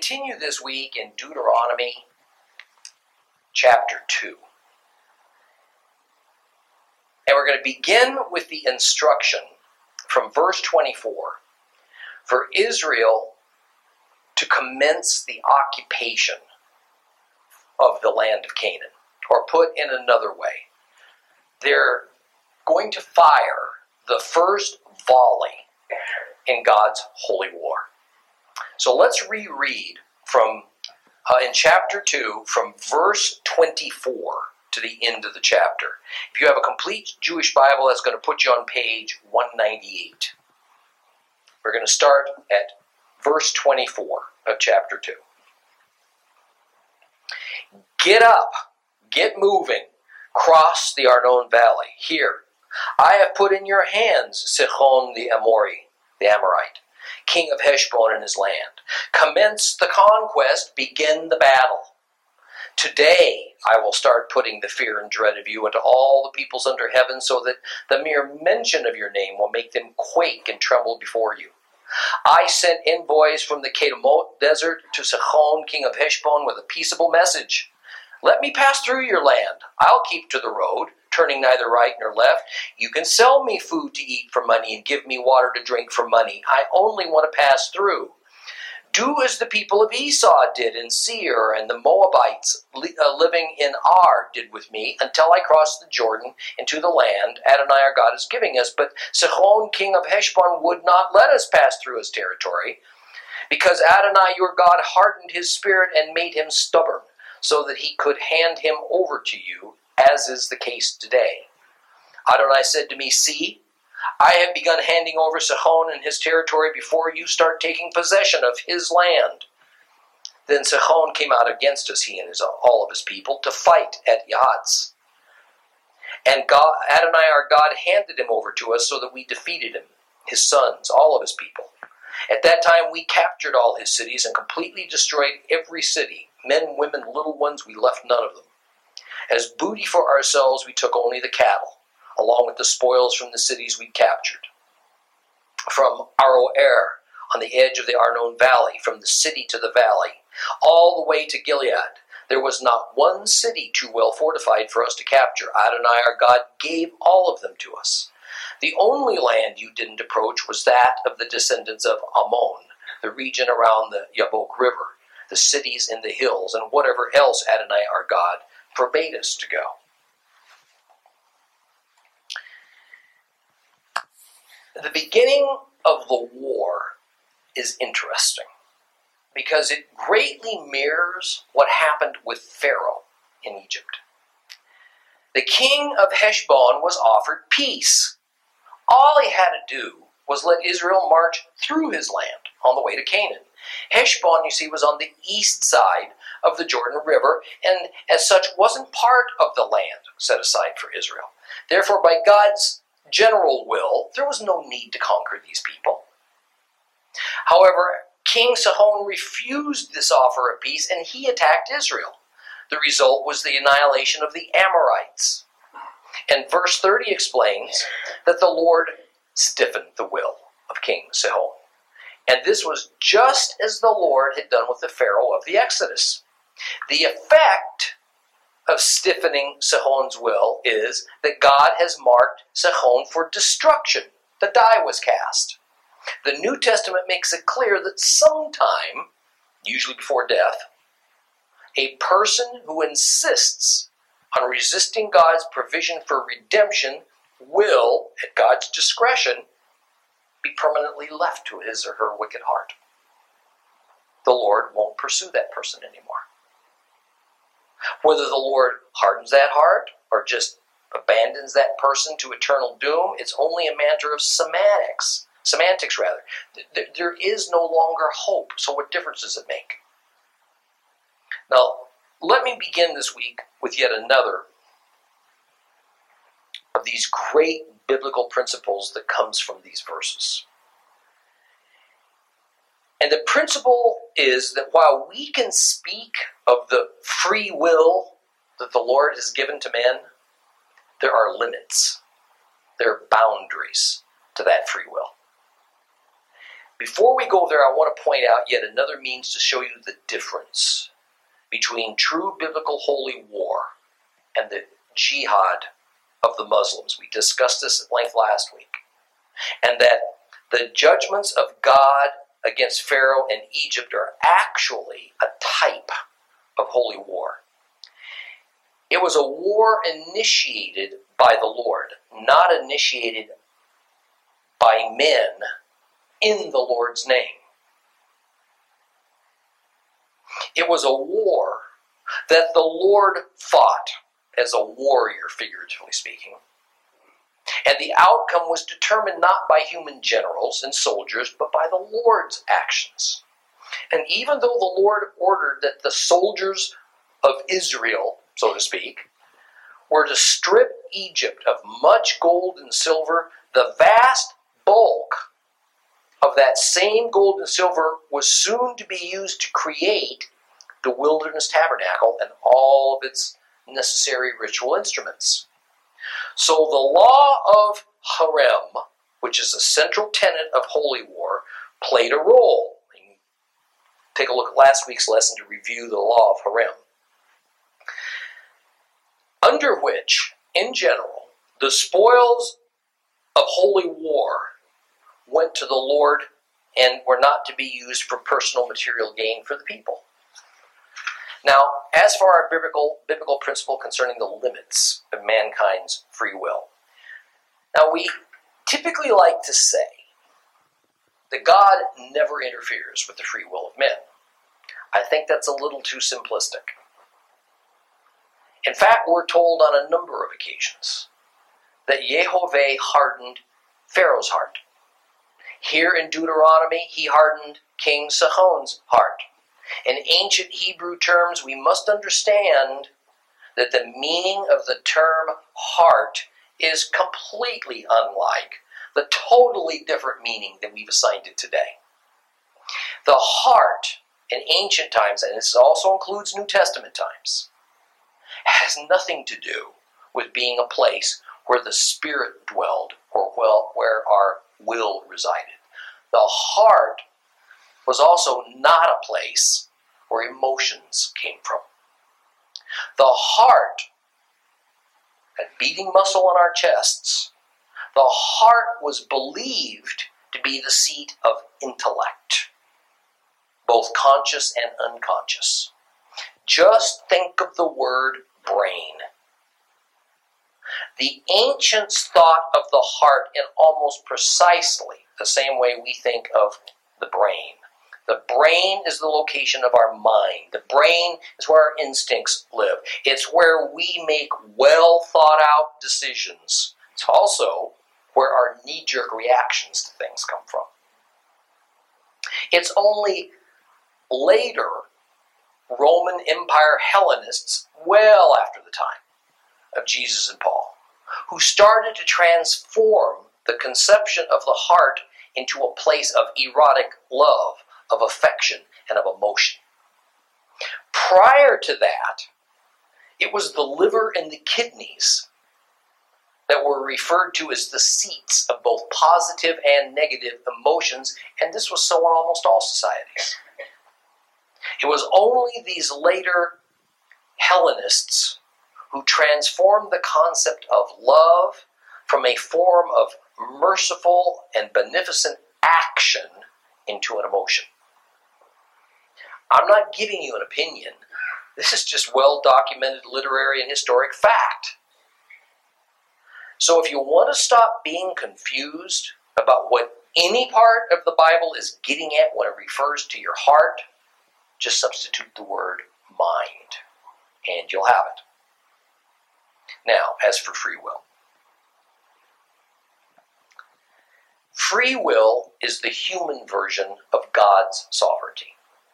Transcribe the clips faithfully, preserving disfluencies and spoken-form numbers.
continue this week in Deuteronomy chapter two. And we're going to begin with the instruction from verse twenty-four for Israel to commence the occupation of the land of Canaan. Or put in another way, they're going to fire the first volley in God's holy war. So let's reread from uh, in chapter two, from verse twenty-four to the end of the chapter. If you have a complete Jewish Bible, that's going to put you on page one ninety-eight. We're going to start at verse twenty-four of chapter two. Get up, get moving, cross the Arnon Valley. Here, I have put in your hands Sihon the Amori, the Amorite, king of Heshbon and his land. Commence the conquest, begin the battle. Today I will start putting the fear and dread of you into all the peoples under heaven, so that the mere mention of your name will make them quake and tremble before you. I sent envoys from the Kedemot desert to Sihon, king of Heshbon, with a peaceable message. Let me pass through your land. I'll keep to the road, turning neither right nor left. You can sell me food to eat for money and give me water to drink for money. I only want to pass through. Do as the people of Esau did in Seir, and the Moabites living in Ar did with me, until I crossed the Jordan into the land Adonai our God is giving us. But Sihon, king of Heshbon, would not let us pass through his territory, because Adonai your God hardened his spirit and made him stubborn, so that he could hand him over to you, as is the case today. Adonai said to me, see, I have begun handing over Sihon and his territory before you start taking possession of his land. Then Sihon came out against us, he and his, all of his people, to fight at Yahaz. And God, Adonai our God handed him over to us so that we defeated him, his sons, all of his people. At that time we captured all his cities and completely destroyed every city. Men, women, little ones, we left none of them. As booty for ourselves, we took only the cattle, along with the spoils from the cities we captured. From Aroer, on the edge of the Arnon Valley, from the city to the valley, all the way to Gilead, there was not one city too well fortified for us to capture. Adonai our God gave all of them to us. The only land you didn't approach was that of the descendants of Ammon, the region around the Yabok River, the cities in the hills, and whatever else Adonai our God forbade us to go. The beginning of the war is interesting because it greatly mirrors what happened with Pharaoh in Egypt. The king of Heshbon was offered peace. All he had to do was let Israel march through his land on the way to Canaan. Heshbon, you see, was on the east side of the Jordan River, and as such wasn't part of the land set aside for Israel. Therefore, by God's general will, there was no need to conquer these people. However, King Sihon refused this offer of peace, and he attacked Israel. The result was the annihilation of the Amorites. And verse thirty explains that the Lord stiffened the will of King Sihon. And this was just as the Lord had done with the Pharaoh of the Exodus. The effect of stiffening Sihon's will is that God has marked Sihon for destruction. The die was cast. The New Testament makes it clear that sometime, usually before death, a person who insists on resisting God's provision for redemption will, at God's discretion, be permanently left to his or her wicked heart. The Lord won't pursue that person anymore. Whether the Lord hardens that heart or just abandons that person to eternal doom, it's only a matter of semantics. Semantics, rather. There is no longer hope, so what difference does it make? Now, let me begin this week with yet another of these great biblical principles that comes from these verses. And the principle is that while we can speak of the free will that the Lord has given to men, there are limits. There are boundaries to that free will. Before we go there, I want to point out yet another means to show you the difference between true biblical holy war and the jihad of the Muslims. We discussed this at length last week. And that the judgments of God against Pharaoh and Egypt are actually a type of holy war. It was a war initiated by the Lord, not initiated by men in the Lord's name. It was a war that the Lord fought as a warrior, figuratively speaking. And the outcome was determined not by human generals and soldiers, but by the Lord's actions. And even though the Lord ordered that the soldiers of Israel, so to speak, were to strip Egypt of much gold and silver, the vast bulk of that same gold and silver was soon to be used to create the wilderness tabernacle and all of its necessary ritual instruments. So the law of harem, which is a central tenet of holy war, played a role. Take a look at last week's lesson to review the law of harem, under which, in general, the spoils of holy war went to the Lord and were not to be used for personal material gain for the people. Now, as for our biblical, biblical principle concerning the limits of mankind's free will, now we typically like to say that God never interferes with the free will of men. I think that's a little too simplistic. In fact, we're told on a number of occasions that Yehovah hardened Pharaoh's heart. Here in Deuteronomy, he hardened King Sihon's heart. In ancient Hebrew terms, we must understand that the meaning of the term heart is completely unlike the totally different meaning that we've assigned it today. The heart in ancient times, and this also includes New Testament times, has nothing to do with being a place where the Spirit dwelled or where our will resided. The heart was also not a place where emotions came from. The heart, that beating muscle in our chests, the heart was believed to be the seat of intellect, both conscious and unconscious. Just think of the word brain. The ancients thought of the heart in almost precisely the same way we think of the brain. The brain is the location of our mind. The brain is where our instincts live. It's where we make well thought out decisions. It's also where our knee-jerk reactions to things come from. It's only later Roman Empire Hellenists, well after the time of Jesus and Paul, who started to transform the conception of the heart into a place of erotic love, of affection, and of emotion. Prior to that, it was the liver and the kidneys that were referred to as the seats of both positive and negative emotions, and this was so in almost all societies. It was only these later Hellenists who transformed the concept of love from a form of merciful and beneficent action into an emotion. I'm not giving you an opinion. This is just well-documented literary and historic fact. So if you want to stop being confused about what any part of the Bible is getting at when it refers to your heart, just substitute the word mind, and you'll have it. Now, as for free will. Free will is the human version of God's sovereignty.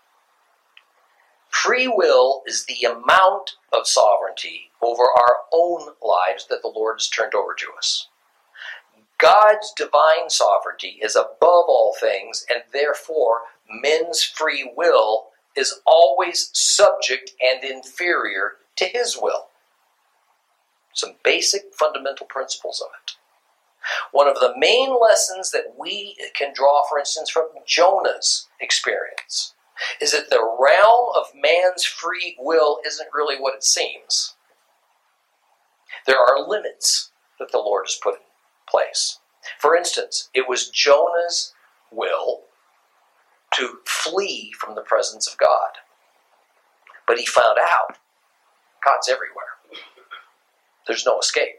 Free will is the amount of sovereignty over our own lives that the Lord has turned over to us. God's divine sovereignty is above all things, and therefore men's free will is always subject and inferior to his will. Some basic fundamental principles of it. One of the main lessons that we can draw, for instance, from Jonah's experience is that the realm of man's free will isn't really what it seems. There are limits that the Lord has put in place. For instance, it was Jonah's will to flee from the presence of God. But he found out God's everywhere. There's no escape.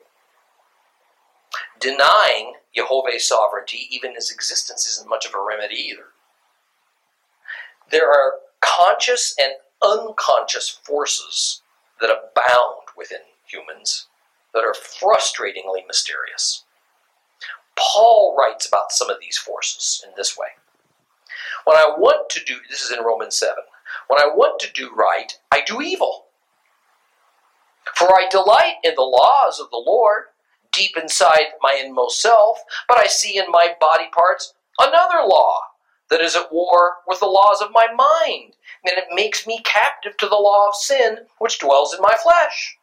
Denying Jehovah's sovereignty, even his existence, isn't much of a remedy either. There are conscious and unconscious forces that abound within humans that are frustratingly mysterious. Paul writes about some of these forces in this way. When I want to do, this is in Romans seven, when I want to do right, I do evil. For I delight in the laws of the Lord, deep inside my inmost self, but I see in my body parts another law that is at war with the laws of my mind, and it makes me captive to the law of sin which dwells in my flesh.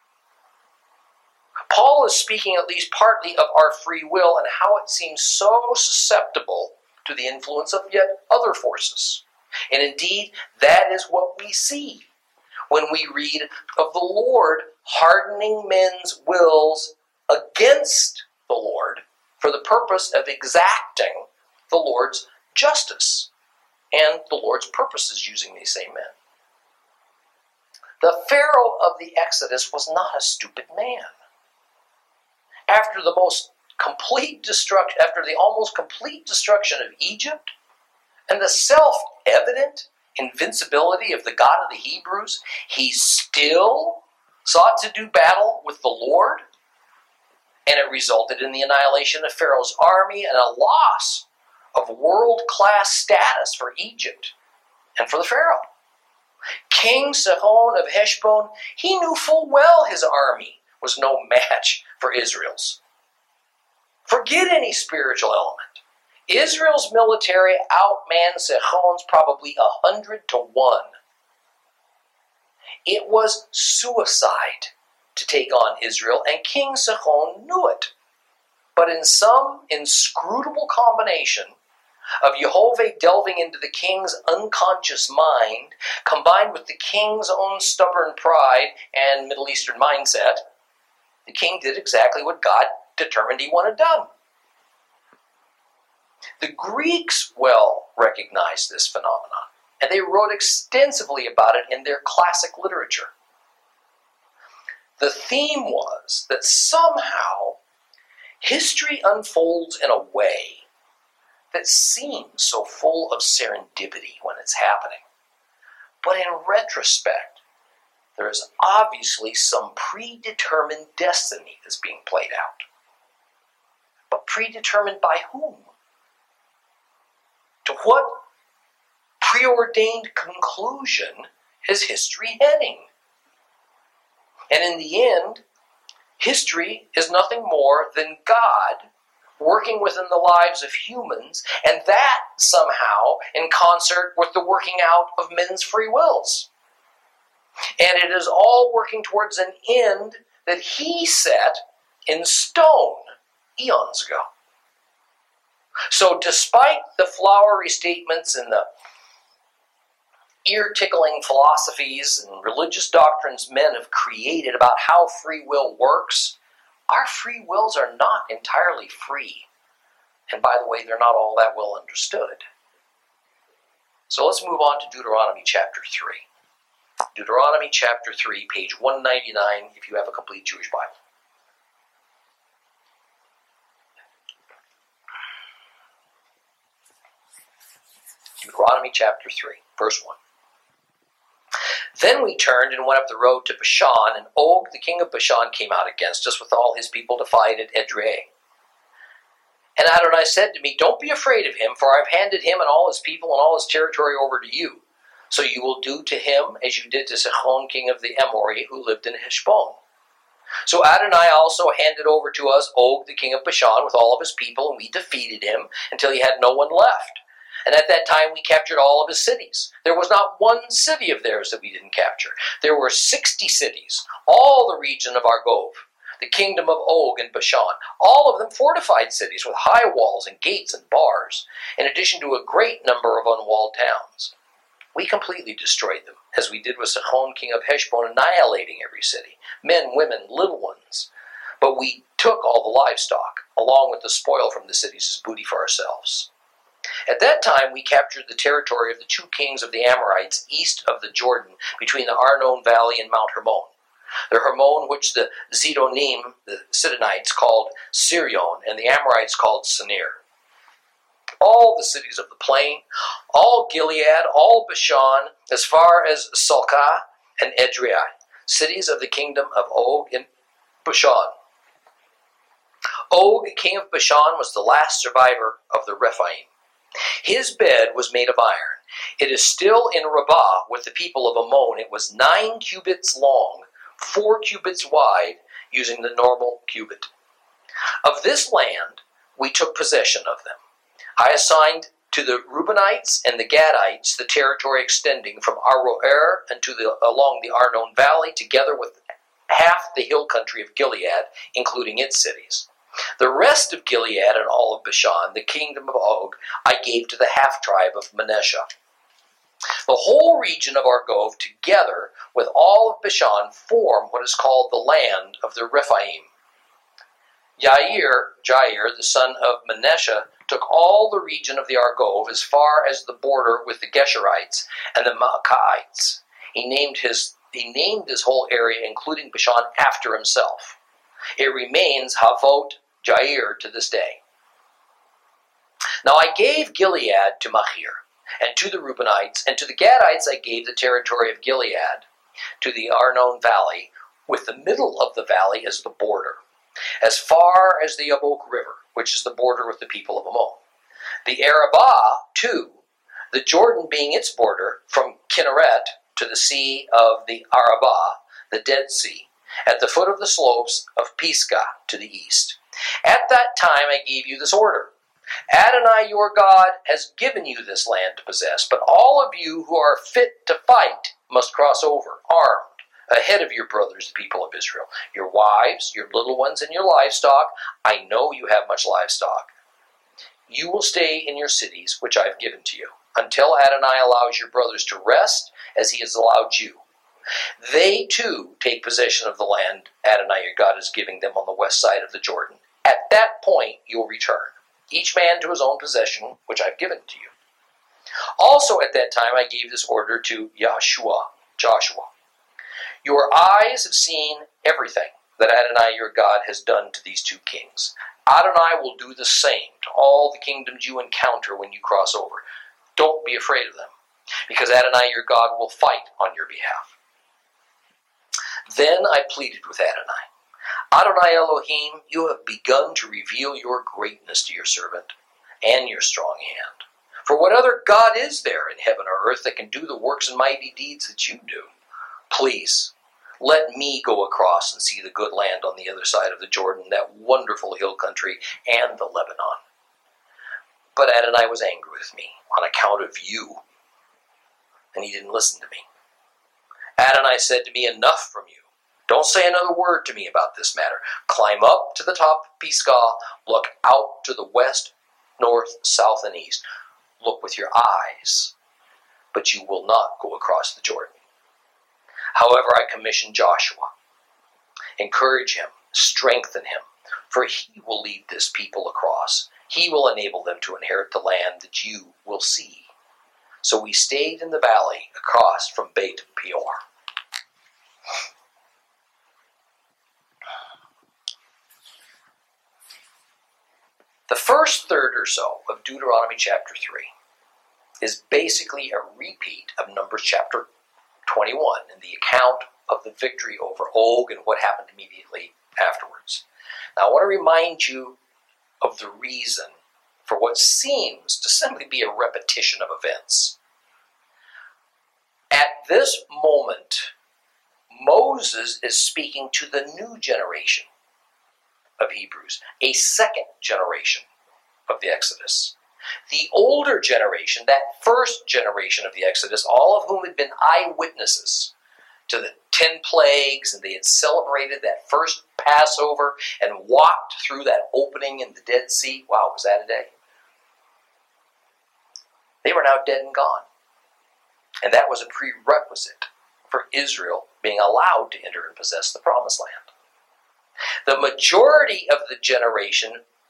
Paul is speaking at least partly of our free will and how it seems so susceptible to the influence of yet other forces. And indeed, that is what we see when we read of the Lord hardening men's wills against the Lord for the purpose of exacting the Lord's justice and the Lord's purposes using these same men. The Pharaoh of the Exodus was not a stupid man. After the most complete destruction, after the almost complete destruction of Egypt and the self-evident invincibility of the God of the Hebrews, he still sought to do battle with the Lord, and it resulted in the annihilation of Pharaoh's army and a loss of world-class status for Egypt and for the Pharaoh. King Sihon of Heshbon, he knew full well his army was no match for Israel's. Forget any spiritual element. Israel's military outmanned Sihon's probably a hundred to one. It was suicide to take on Israel, and King Sihon knew it. But in some inscrutable combination of Jehovah delving into the king's unconscious mind, combined with the king's own stubborn pride and Middle Eastern mindset, the king did exactly what God determined he wanted done. The Greeks well recognized this phenomenon, and they wrote extensively about it in their classic literature. The theme was that somehow history unfolds in a way that seems so full of serendipity when it's happening. But in retrospect, there is obviously some predetermined destiny that's being played out. But predetermined by whom? To what preordained conclusion is history heading? And in the end, history is nothing more than God working within the lives of humans, and that somehow in concert with the working out of men's free wills. And it is all working towards an end that he set in stone eons ago. So despite the flowery statements and the ear-tickling philosophies and religious doctrines men have created about how free will works, our free wills are not entirely free. And by the way, they're not all that well understood. So let's move on to Deuteronomy chapter three. Deuteronomy chapter three, page one ninety-nine, if you have a complete Jewish Bible. Deuteronomy chapter three, verse one. Then we turned and went up the road to Bashan, and Og, the king of Bashan, came out against us with all his people to fight at Edrei. And Adonai said to me, "Don't be afraid of him, for I have handed him and all his people and all his territory over to you. So you will do to him as you did to Sihon, king of the Amori, who lived in Heshbon." So Adonai also handed over to us Og, the king of Bashan, with all of his people, and we defeated him until he had no one left. And at that time we captured all of his cities. There was not one city of theirs that we didn't capture. There were sixty cities, all the region of Argob, the kingdom of Og and Bashan, all of them fortified cities with high walls and gates and bars, in addition to a great number of unwalled towns. We completely destroyed them, as we did with Sichon, king of Heshbon, annihilating every city, men, women, little ones. But we took all the livestock, along with the spoil from the cities, as booty for ourselves. At that time, we captured the territory of the two kings of the Amorites east of the Jordan, between the Arnon Valley and Mount Hermon. The Hermon, which the Zidonim, the Sidonites, called Sirion, and the Amorites called Senir. All the cities of the plain, all Gilead, all Bashan, as far as Salcah and Edrei, cities of the kingdom of Og and Bashan. Og, king of Bashan, was the last survivor of the Rephaim. His bed was made of iron. It is still in Rabbah with the people of Ammon. It was nine cubits long, four cubits wide, using the normal cubit. Of this land, we took possession of them. I assigned to the Reubenites and the Gadites the territory extending from Aroer and to the, along the Arnon Valley, together with half the hill country of Gilead, including its cities. The rest of Gilead and all of Bashan, the kingdom of Og, I gave to the half-tribe of Manasseh. The whole region of Argob, together with all of Bashan, form what is called the land of the Rephaim. Jair, Jair, the son of Manasseh, took all the region of the Argob as far as the border with the Geshurites and the Maacaites. He named his he named this whole area, including Bashan, after himself. It remains Havot Jair to this day. Now I gave Gilead to Machir, and to the Reubenites, and to the Gadites I gave the territory of Gilead, to the Arnon Valley, with the middle of the valley as the border, as far as the Yabok River, which is the border with the people of Ammon. The Arabah, too, the Jordan being its border, from Kinneret to the sea of the Arabah, the Dead Sea, at the foot of the slopes of Pisgah to the east. At that time I gave you this order. Adonai your God has given you this land to possess, but all of you who are fit to fight must cross over, armed, ahead of your brothers, the people of Israel. Your wives, your little ones, and your livestock. I know you have much livestock. You will stay in your cities, which I have given to you, until Adonai allows your brothers to rest, as he has allowed you. They, too, take possession of the land Adonai your God is giving them on the west side of the Jordan. At that point, you'll return, each man to his own possession, which I've given to you. Also at that time, I gave this order to Joshua, Joshua. Your eyes have seen everything that Adonai your God has done to these two kings. Adonai will do the same to all the kingdoms you encounter when you cross over. Don't be afraid of them, because Adonai your God will fight on your behalf. Then I pleaded with Adonai. Adonai Elohim, you have begun to reveal your greatness to your servant and your strong hand. For what other God is there in heaven or earth that can do the works and mighty deeds that you do? Please, let me go across and see the good land on the other side of the Jordan, that wonderful hill country, and the Lebanon. But Adonai was angry with me on account of you, and he didn't listen to me. Adonai said to me, enough from you. Don't say another word to me about this matter. Climb up to the top of Pisgah, look out to the west, north, south, and east. Look with your eyes, but you will not go across the Jordan. However, I commissioned Joshua. Encourage him, strengthen him, for he will lead this people across. He will enable them to inherit the land that you will see. So we stayed in the valley across from Beit Peor. The first third or so of Deuteronomy chapter three is basically a repeat of Numbers chapter twenty-one and the account of the victory over Og and what happened immediately afterwards. Now I want to remind you of the reason for what seems to simply be a repetition of events. At this moment, Moses is speaking to the new generation of Hebrews, a second generation of the Exodus. The older generation, that first generation of the Exodus, all of whom had been eyewitnesses to the ten plagues, and they had celebrated that first Passover and walked through that opening in the Dead Sea. Wow, was that a day? They were now dead and gone. And that was a prerequisite for Israel being allowed to enter and possess the Promised Land. The majority of the generation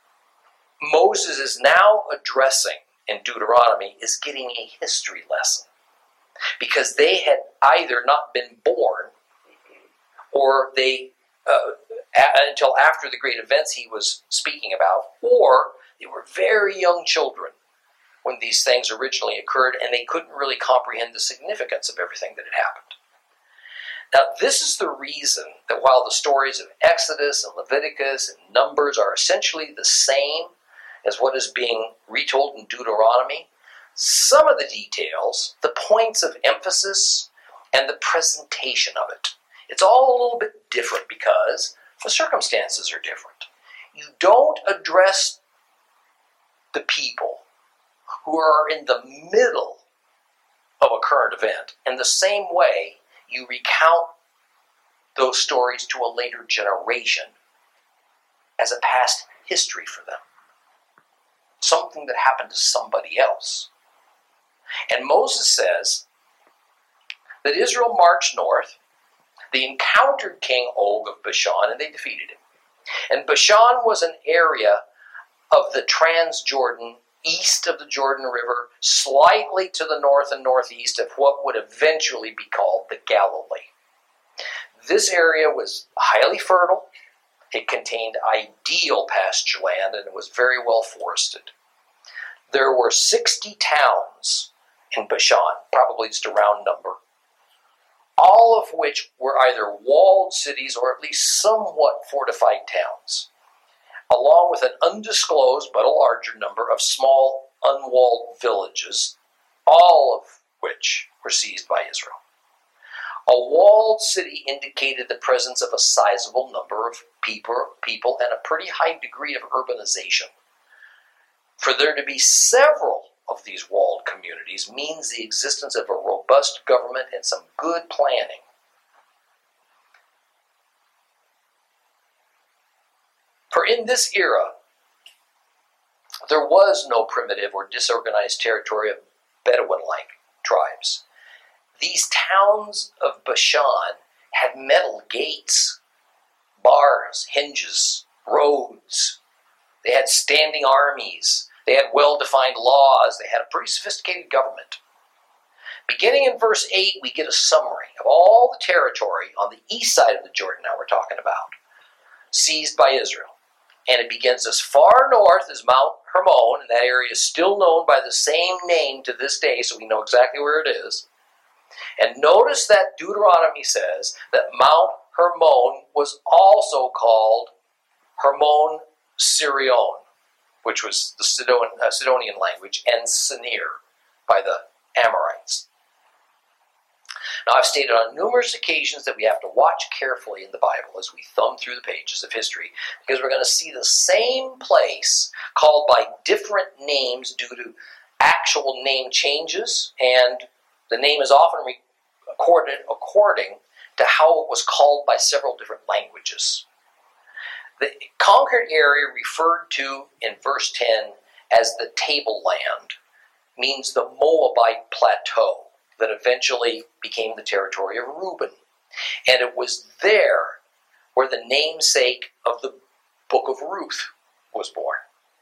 Moses is now addressing in Deuteronomy is getting a history lesson, because they had either not been born or they, uh, a- until after the great events he was speaking about, or they were very young children when these things originally occurred, and they couldn't really comprehend the significance of everything that had happened. Now, this is the reason that while the stories of Exodus and Leviticus and Numbers are essentially the same as what is being retold in Deuteronomy, some of the details, the points of emphasis, and the presentation of it, it's all a little bit different because the circumstances are different. You don't address the people who are in the middle of a current event in the same way you recount those stories to a later generation as a past history for them. Something that happened to somebody else. And Moses says that Israel marched north. They encountered King Og of Bashan, and they defeated him. And Bashan was an area of the Transjordan, east of the Jordan River, slightly to the north and northeast of what would eventually be called the Galilee. This area was highly fertile. It contained ideal pasture land, and it was very well forested. There were sixty towns in Bashan, probably just a round number, all of which were either walled cities or at least somewhat fortified towns, along with an undisclosed but a larger number of small unwalled villages, all of which were seized by Israel. A walled city indicated the presence of a sizable number of people, people and a pretty high degree of urbanization. For there to be several of these walled communities means the existence of a robust government and some good planning. For in this era, there was no primitive or disorganized territory of Bedouin-like tribes. These towns of Bashan had metal gates, bars, hinges, roads. They had standing armies. They had well-defined laws. They had a pretty sophisticated government. Beginning in verse eight, we get a summary of all the territory on the east side of the Jordan now we're talking about, seized by Israel. And it begins as far north as Mount Hermon, and that area is still known by the same name to this day, so we know exactly where it is. And notice that Deuteronomy says that Mount Hermon was also called Hermon Sirion, which was the Sidon, uh, Sidonian language, and Senir by the Amorites. Now, I've stated on numerous occasions that we have to watch carefully in the Bible as we thumb through the pages of history, because we're going to see the same place called by different names due to actual name changes, and the name is often recorded according to how it was called by several different languages. The conquered area referred to in verse ten as the tableland means the Moabite plateau that eventually became the territory of Reuben. And it was there where the namesake of the book of Ruth was born.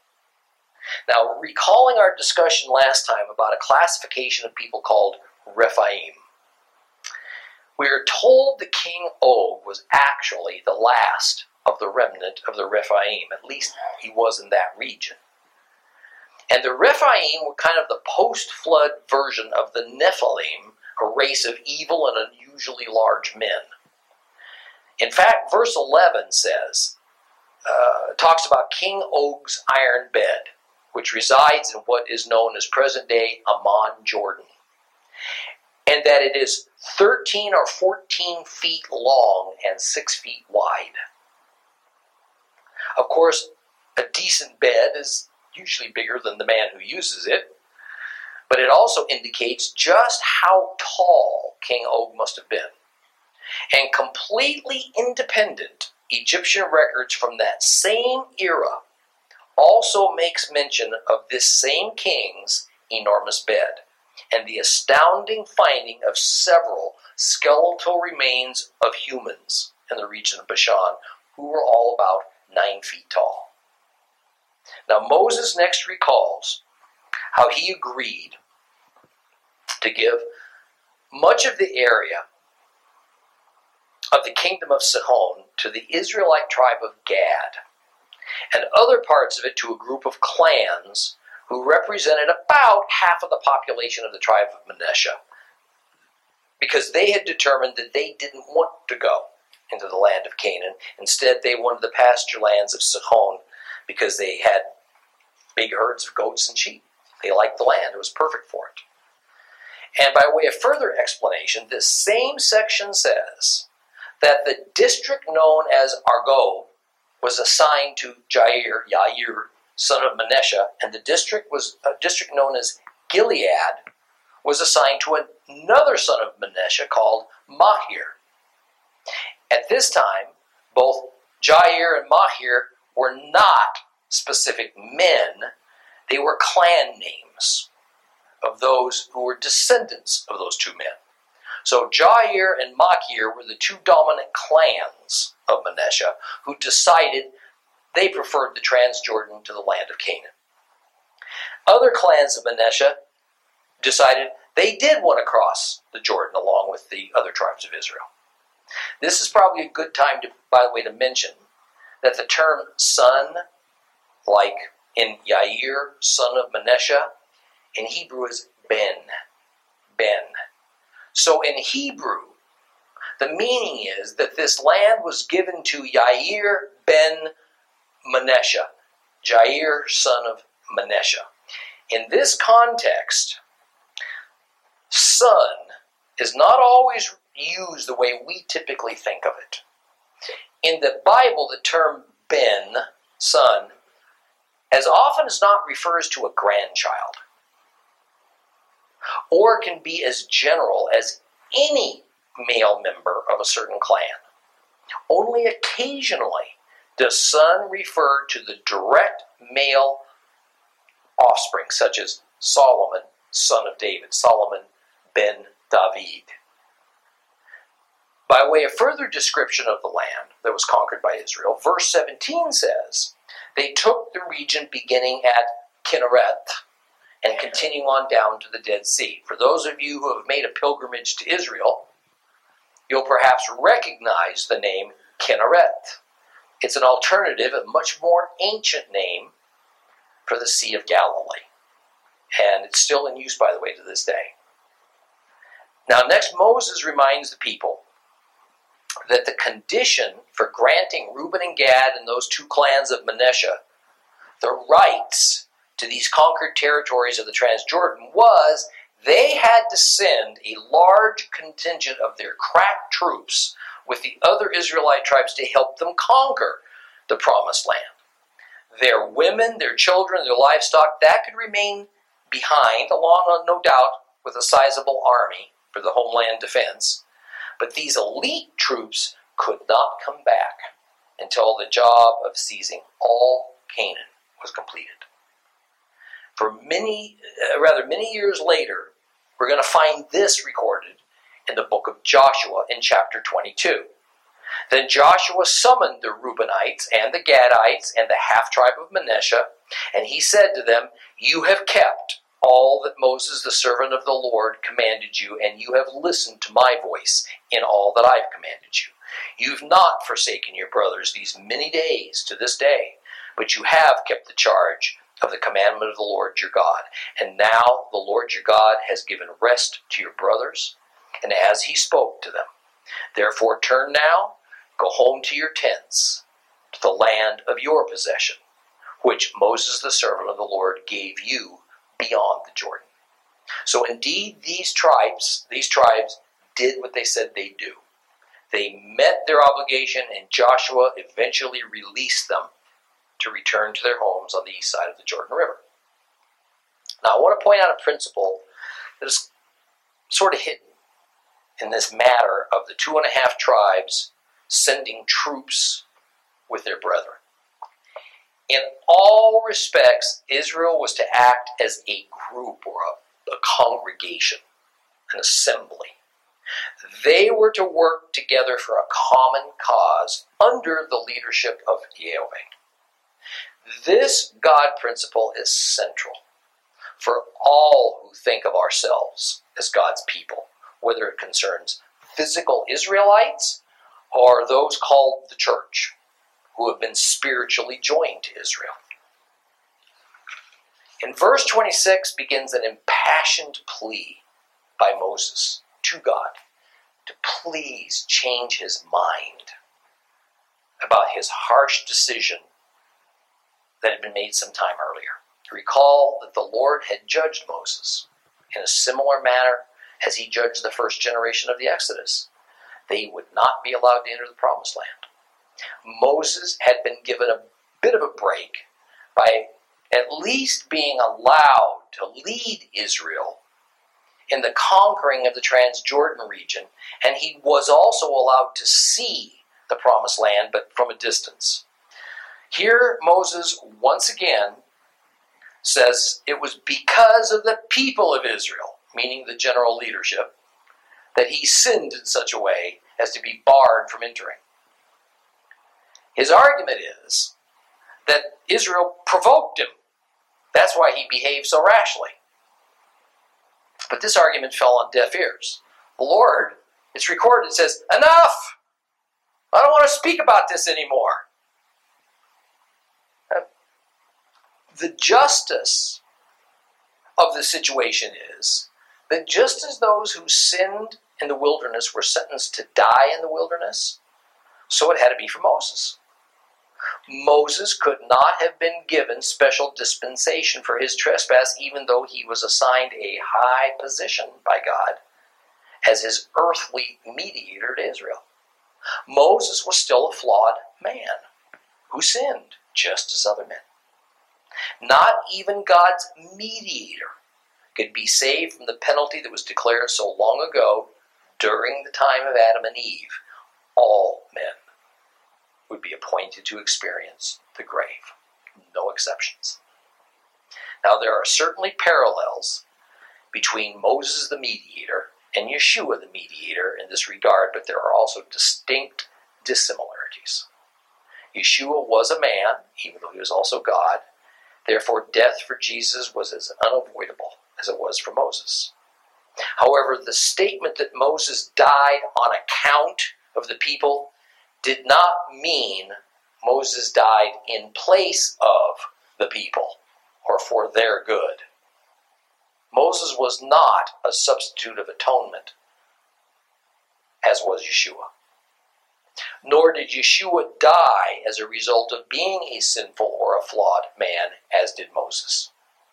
Now, recalling our discussion last time about a classification of people called Rephaim, we are told that King Og was actually the last of the remnant of the Rephaim. At least he was in that region. And the Rephaim were kind of the post-flood version of the Nephilim, a race of evil and unusually large men. In fact, verse eleven says, uh, talks about King Og's iron bed, which resides in what is known as present-day Amman, Jordan, and that it is thirteen or fourteen feet long and six feet wide. Of course, a decent bed is usually bigger than the man who uses it, but it also indicates just how tall King Og must have been. And completely independent Egyptian records from that same era also makes mention of this same king's enormous bed and the astounding finding of several skeletal remains of humans in the region of Bashan who were all about nine feet tall. Now Moses next recalls how he agreed to give much of the area of the kingdom of Sihon to the Israelite tribe of Gad, and other parts of it to a group of clans who represented about half of the population of the tribe of Manasseh, because they had determined that they didn't want to go into the land of Canaan. Instead, they wanted the pasture lands of Sihon because they had big herds of goats and sheep. They liked the land. It was perfect for it. And by way of further explanation, this same section says that the district known as Argob was assigned to Jair, Yair, son of Manasseh, and the district was a district known as Gilead was assigned to another son of Manasseh called Machir. At this time, both Jair and Machir were not specific men, they were clan names of those who were descendants of those two men. So Jair and Machir were the two dominant clans of Manasseh who decided they preferred the Transjordan to the land of Canaan. Other clans of Manasseh decided they did want to cross the Jordan along with the other tribes of Israel. This is probably a good time, to, by the way, to mention that the term son, like in Yair, son of Manasseh, in Hebrew is Ben. Ben. So in Hebrew, the meaning is that this land was given to Yair ben Manasseh, Jair, son of Manasseh. In this context, son is not always used the way we typically think of it. In the Bible, the term ben, son, as often as not refers to a grandchild, or can be as general as any male member of a certain clan. Only occasionally does son refer to the direct male offspring, such as Solomon, son of David, Solomon ben David. By way of further description of the land that was conquered by Israel, verse seventeen says, they took the region beginning at Kinneret and continuing on down to the Dead Sea. For those of you who have made a pilgrimage to Israel, you'll perhaps recognize the name Kinneret. It's an alternative, a much more ancient name for the Sea of Galilee. And it's still in use, by the way, to this day. Now, next, Moses reminds the people that the condition for granting Reuben and Gad and those two clans of Manasseh the rights to these conquered territories of the Transjordan was they had to send a large contingent of their crack troops with the other Israelite tribes to help them conquer the Promised Land. Their women, their children, their livestock, that could remain behind, along, no doubt, with a sizable army for the homeland defense. But these elite troops could not come back until the job of seizing all Canaan was completed. For many, uh, rather many years later, we're going to find this recorded in the book of Joshua in chapter twenty-two. Then Joshua summoned the Reubenites and the Gadites and the half-tribe of Manasseh, and he said to them, you have kept all that Moses, the servant of the Lord, commanded you, and you have listened to my voice in all that I've commanded you. You've not forsaken your brothers these many days to this day, but you have kept the charge of the commandment of the Lord your God. And now the Lord your God has given rest to your brothers, and as he spoke to them. Therefore turn now, go home to your tents, to the land of your possession, which Moses the servant of the Lord gave you beyond the Jordan. So indeed these tribes, these tribes did what they said they'd do. They met their obligation, and Joshua eventually released them to return to their homes on the east side of the Jordan River. Now I want to point out a principle that is sort of hidden in this matter of the two and a half tribes sending troops with their brethren. In all respects, Israel was to act as a group or a, a congregation, an assembly. They were to work together for a common cause under the leadership of Yahweh. This God principle is central for all who think of ourselves as God's people, whether it concerns physical Israelites or those called the church, who have been spiritually joined to Israel. In verse twenty-six begins an impassioned plea by Moses to God to please change his mind about his harsh decision that had been made some time earlier. Recall that the Lord had judged Moses in a similar manner as he judged the first generation of the Exodus. They would not be allowed to enter the promised land. Moses had been given a bit of a break by at least being allowed to lead Israel in the conquering of the Transjordan region, and he was also allowed to see the promised land, but from a distance. Here, Moses once again says it was because of the people of Israel, meaning the general leadership, that he sinned in such a way as to be barred from entering. His argument is that Israel provoked him. That's why he behaved so rashly. But this argument fell on deaf ears. The Lord, it's recorded, says, "Enough! I don't want to speak about this anymore." The justice of the situation is that just as those who sinned in the wilderness were sentenced to die in the wilderness, so it had to be for Moses. Moses could not have been given special dispensation for his trespass, even though he was assigned a high position by God as his earthly mediator to Israel. Moses was still a flawed man who sinned just as other men. Not even God's mediator could be saved from the penalty that was declared so long ago during the time of Adam and Eve. All men would be appointed to experience the grave. No exceptions. Now, there are certainly parallels between Moses the mediator and Yeshua the mediator in this regard, but there are also distinct dissimilarities. Yeshua was a man, even though he was also God. Therefore, death for Jesus was as unavoidable as it was for Moses. However, the statement that Moses died on account of the people did not mean Moses died in place of the people or for their good. Moses was not a substitute of atonement, as was Yeshua. Nor did Yeshua die as a result of being a sinful or a flawed man, as did Moses.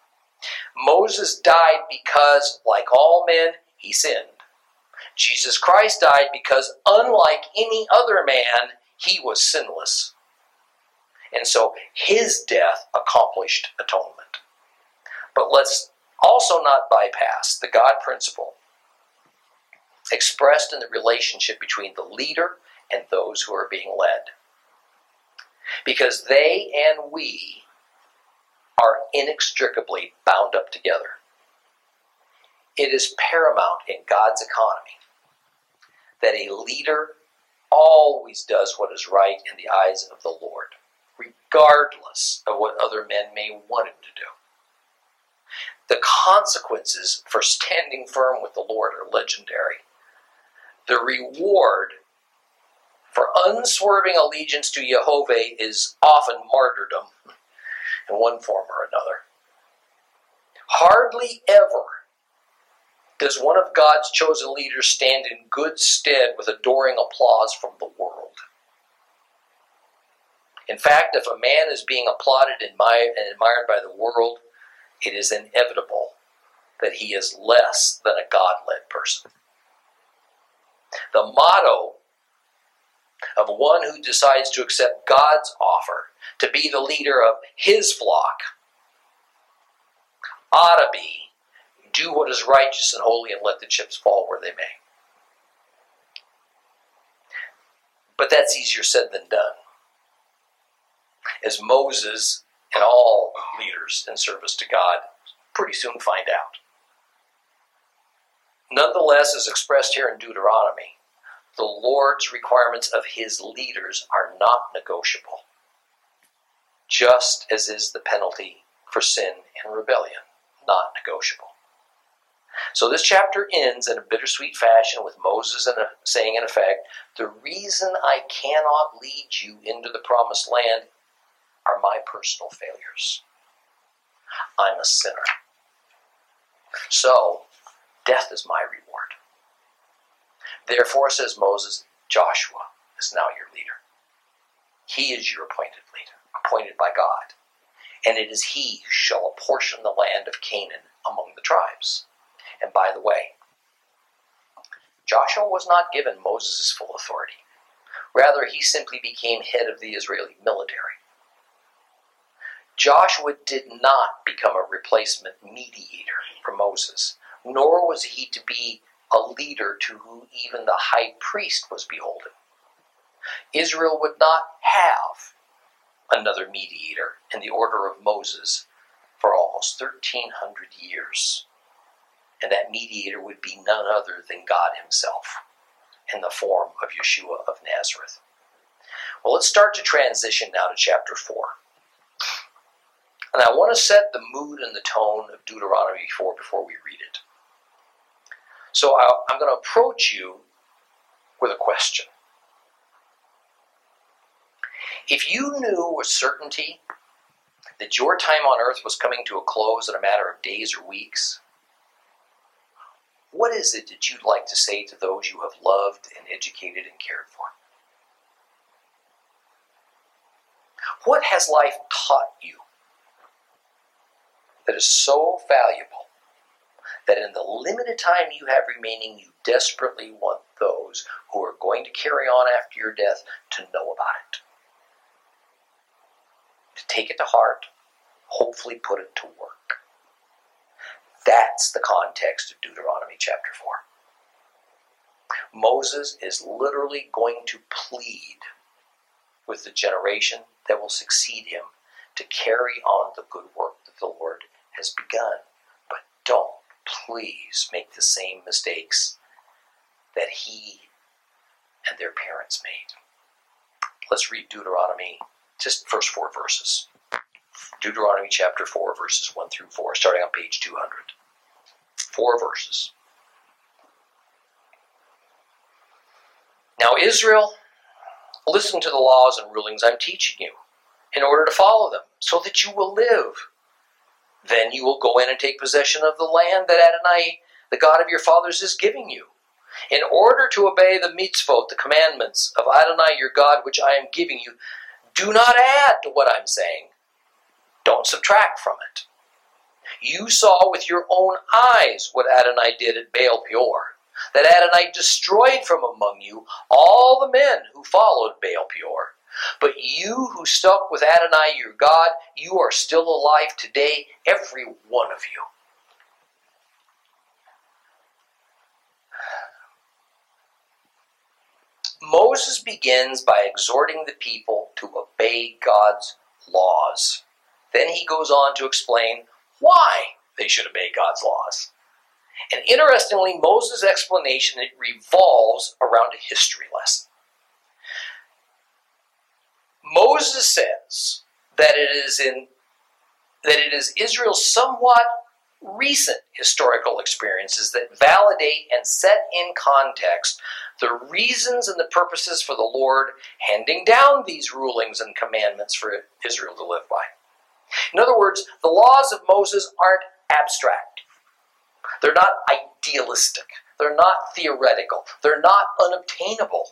Moses died because, like all men, he sinned. Jesus Christ died because, unlike any other man, he was sinless. And so his death accomplished atonement. But let's also not bypass the God principle expressed in the relationship between the leader and those who are being led. Because they and we are inextricably bound up together. It is paramount in God's economy that a leader always does what is right in the eyes of the Lord, regardless of what other men may want him to do. The consequences for standing firm with the Lord are legendary. The reward for unswerving allegiance to Jehovah is often martyrdom in one form or another. Hardly ever does one of God's chosen leaders stand in good stead with adoring applause from the world. In fact, if a man is being applauded and admired by the world, it is inevitable that he is less than a God-led person. The motto of one who decides to accept God's offer to be the leader of his flock ought to be, do what is righteous and holy and let the chips fall where they may. But that's easier said than done, as Moses and all leaders in service to God pretty soon find out. Nonetheless, as expressed here in Deuteronomy, the Lord's requirements of his leaders are not negotiable, just as is the penalty for sin and rebellion, not negotiable. So this chapter ends in a bittersweet fashion with Moses saying, in effect, the reason I cannot lead you into the promised land are my personal failures. I'm a sinner. So, death is my reward. Therefore, says Moses, Joshua is now your leader. He is your appointed leader, appointed by God. And it is he who shall apportion the land of Canaan among the tribes. And by the way, Joshua was not given Moses' full authority. Rather, he simply became head of the Israeli military. Joshua did not become a replacement mediator for Moses, nor was he to be a leader to whom even the high priest was beholden. Israel would not have another mediator in the order of Moses for almost thirteen hundred years. And that mediator would be none other than God himself in the form of Yeshua of Nazareth. Well, let's start to transition now to chapter four. And I want to set the mood and the tone of Deuteronomy four before we read it. So I'm going to approach you with a question. If you knew with certainty that your time on earth was coming to a close in a matter of days or weeks, what is it that you'd like to say to those you have loved and educated and cared for? What has life taught you that is so valuable that in the limited time you have remaining, you desperately want those who are going to carry on after your death to know about it? To take it to heart, hopefully put it to work. That's the context of Deuteronomy chapter four. Moses is literally going to plead with the generation that will succeed him to carry on the good work that the Lord has begun. But don't, please, make the same mistakes that he and their parents made. Let's read Deuteronomy, just first four verses. Deuteronomy chapter four, verses one through four, starting on page two hundred. Four verses. Now, Israel, listen to the laws and rulings I'm teaching you, in order to follow them, so that you will live. Then you will go in and take possession of the land that Adonai, the God of your fathers, is giving you. In order to obey the mitzvot, the commandments of Adonai your God, which I am giving you, do not add to what I'm saying. Don't subtract from it. You saw with your own eyes what Adonai did at Baal Peor, that Adonai destroyed from among you all the men who followed Baal Peor. But you who stuck with Adonai your God, you are still alive today, every one of you. Moses begins by exhorting the people to obey God's laws. Then he goes on to explain why they should obey God's laws. And interestingly, Moses' explanation, it revolves around a history lesson. Moses says that it is in that it is Israel's somewhat recent historical experiences that validate and set in context the reasons and the purposes for the Lord handing down these rulings and commandments for Israel to live by. In other words, the laws of Moses aren't abstract. They're not idealistic. They're not theoretical. They're not unobtainable.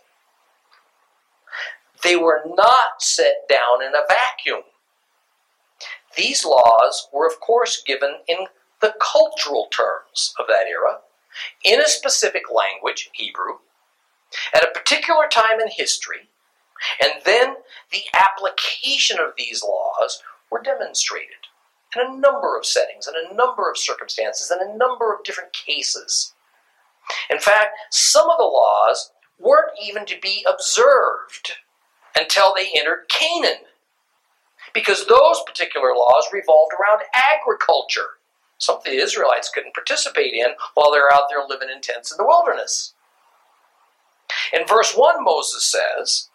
They were not set down in a vacuum. These laws were, of course, given in the cultural terms of that era, in a specific language, Hebrew, at a particular time in history, and then the application of these laws were demonstrated in a number of settings, in a number of circumstances, in a number of different cases. In fact, some of the laws weren't even to be observed until they entered Canaan, because those particular laws revolved around agriculture, something the Israelites couldn't participate in while they're out there living in tents in the wilderness. In verse one, Moses says,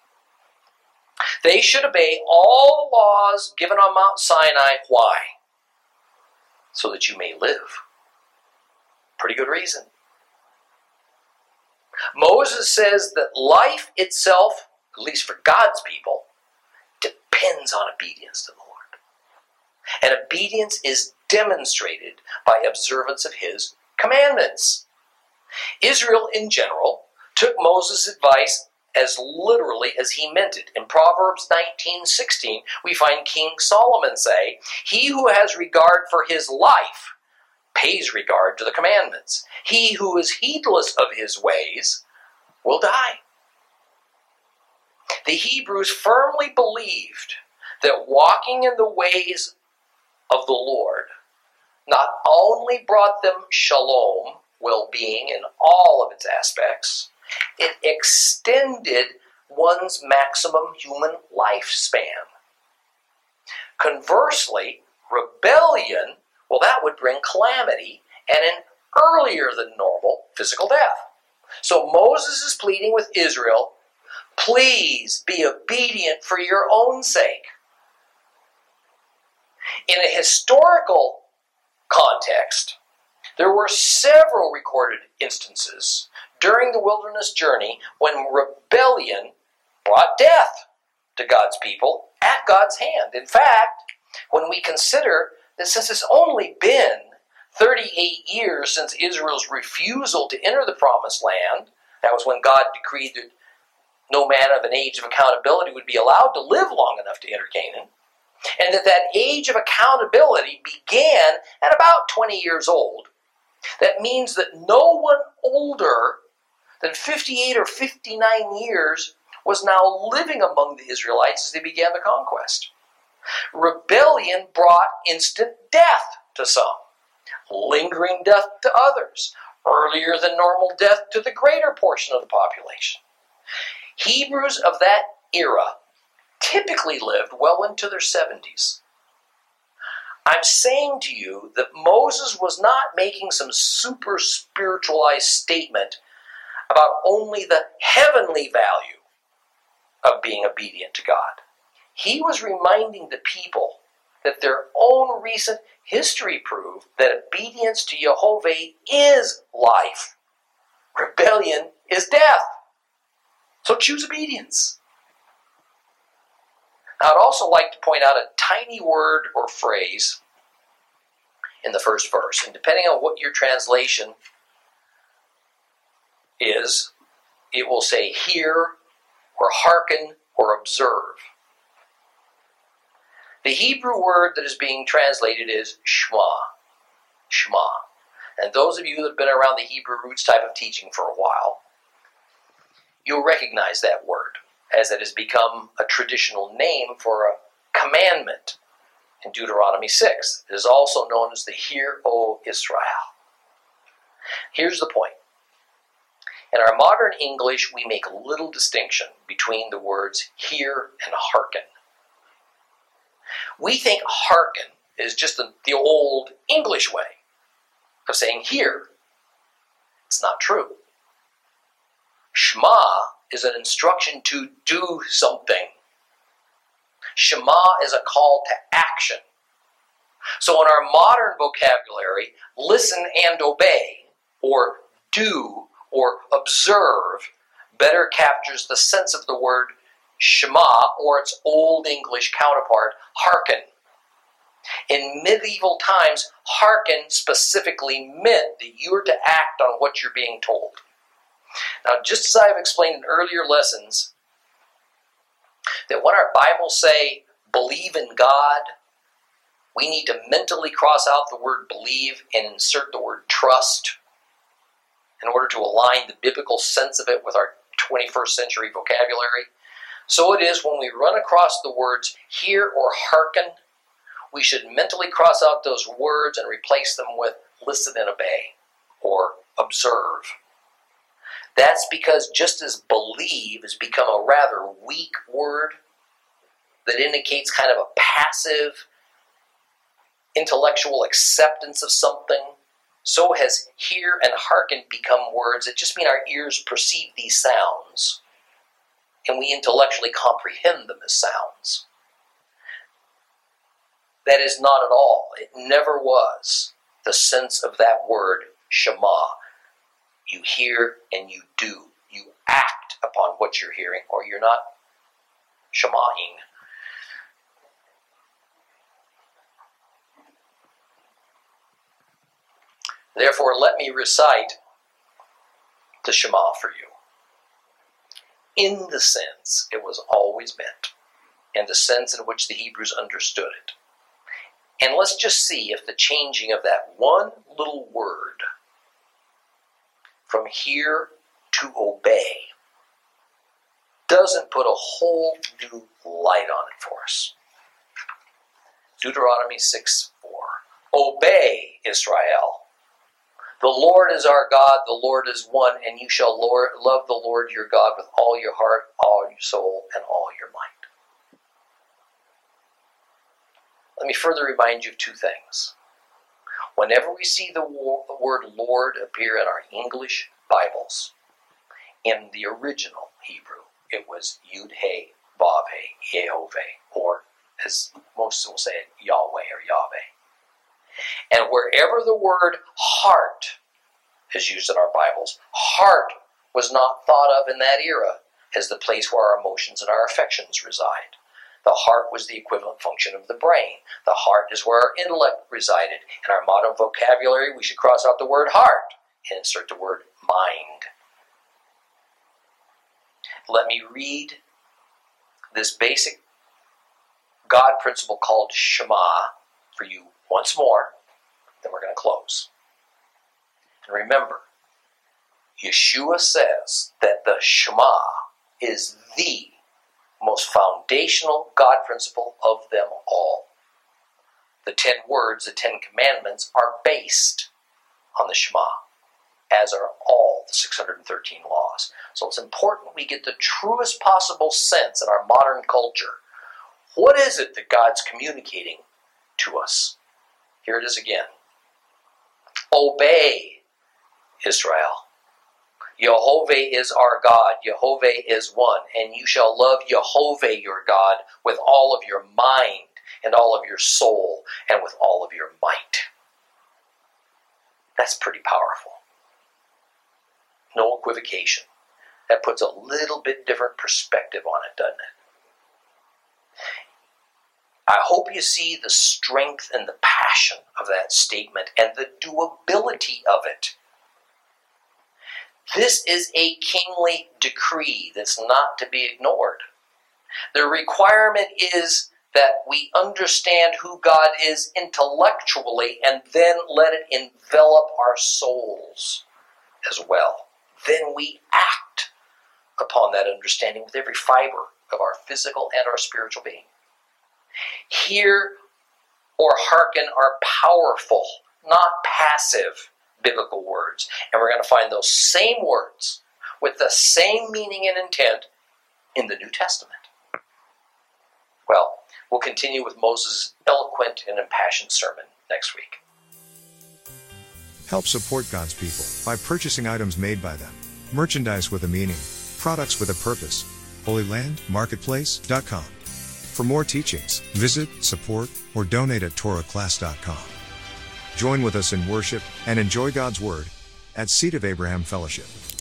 they should obey all the laws given on Mount Sinai. Why? So that you may live. Pretty good reason. Moses says that life itself, at least for God's people, depends on obedience to the Lord. And obedience is demonstrated by observance of his commandments. Israel in general took Moses' advice as literally as he meant it. In Proverbs nineteen sixteen, we find King Solomon say, he who has regard for his life pays regard to the commandments. He who is heedless of his ways will die. The Hebrews firmly believed that walking in the ways of the Lord not only brought them shalom, well-being in all of its aspects, it extended one's maximum human lifespan. Conversely, rebellion, well, that would bring calamity and an earlier than normal physical death. So Moses is pleading with Israel, please be obedient for your own sake. In a historical context, there were several recorded instances during the wilderness journey when rebellion brought death to God's people at God's hand. In fact, when we consider that since it's only been thirty-eight years since Israel's refusal to enter the promised land, that was when God decreed that no man of an age of accountability would be allowed to live long enough to enter Canaan, and that that age of accountability began at about twenty years old. That means that no one older than fifty-eight or fifty-nine years was now living among the Israelites as they began the conquest. Rebellion brought instant death to some, lingering death to others, earlier than normal death to the greater portion of the population. Hebrews of that era typically lived well into their seventies. I'm saying to you that Moses was not making some super spiritualized statement about only the heavenly value of being obedient to God. He was reminding the people that their own recent history proved that obedience to Jehovah is life. Rebellion is death. So choose obedience. I'd also like to point out a tiny word or phrase in the first verse. And depending on what your translation is, it will say hear or hearken or observe. The Hebrew word that is being translated is shema. Shema. And those of you that have been around the Hebrew roots type of teaching for a while, you'll recognize that word, as it has become a traditional name for a commandment in Deuteronomy six. It is also known as the Hear, O Israel. Here's the point. In our modern English, we make little distinction between the words hear and hearken. We think hearken is just the, the old English way of saying hear. It's not true. Shema is an instruction to do something. Shema is a call to action. So in our modern vocabulary, listen and obey, or do, or observe, better captures the sense of the word Shema, or its Old English counterpart, hearken. In medieval times, hearken specifically meant that you are to act on what you're being told. Now, just as I have explained in earlier lessons, that when our Bibles say, believe in God, we need to mentally cross out the word believe and insert the word trust in order to align the biblical sense of it with our twenty-first century vocabulary. So it is when we run across the words hear or hearken, we should mentally cross out those words and replace them with listen and obey, or observe. That's because just as believe has become a rather weak word that indicates kind of a passive intellectual acceptance of something, so has hear and hearken become words that just mean our ears perceive these sounds and we intellectually comprehend them as sounds. That is not at all, it never was, the sense of that word, Shema. You hear and you do. You act upon what you're hearing, or you're not Shemaing. Therefore, let me recite the Shema for you. In the sense it was always meant, and the sense in which the Hebrews understood it. And let's just see if the changing of that one little word from hear to obey doesn't put a whole new light on it for us. Deuteronomy six four. Obey, Israel. The Lord is our God, the Lord is one, and you shall Lord, love the Lord your God with all your heart, all your soul, and all your might. Let me further remind you of two things. Whenever we see the word Lord appear in our English Bibles, in the original Hebrew, it was Yud-He, Vav-He, Yehovah, or as most will say it, Yahweh or Yahweh. And wherever the word heart is used in our Bibles, heart was not thought of in that era as the place where our emotions and our affections reside. The heart was the equivalent function of the brain. The heart is where our intellect resided. In our modern vocabulary, we should cross out the word heart and insert the word mind. Let me read this basic God principle called Shema for you once more, then we're going to close. And remember, Yeshua says that the Shema is the most foundational God principle of them all. The ten words, the ten commandments, are based on the Shema, as are all the six hundred thirteen laws. So it's important we get the truest possible sense in our modern culture. What is it that God's communicating to us? Here it is again. Obey, Israel. Yehovah is our God. Yehovah is one. And you shall love Yehovah your God with all of your mind and all of your soul and with all of your might. That's pretty powerful. No equivocation. That puts a little bit different perspective on it, doesn't it? I hope you see the strength and the passion of that statement and the doability of it. This is a kingly decree that's not to be ignored. The requirement is that we understand who God is intellectually and then let it envelop our souls as well. Then we act upon that understanding with every fiber of our physical and our spiritual being. Hear or hearken are powerful, not passive biblical words. And we're going to find those same words with the same meaning and intent in the New Testament. Well, we'll continue with Moses' eloquent and impassioned sermon next week. Help support God's people by purchasing items made by them. Merchandise with a meaning. Products with a purpose. Holy Land Marketplace dot com. For more teachings, visit, support, or donate at Torah Class dot com. Join with us in worship and enjoy God's Word at Seed of Abraham Fellowship.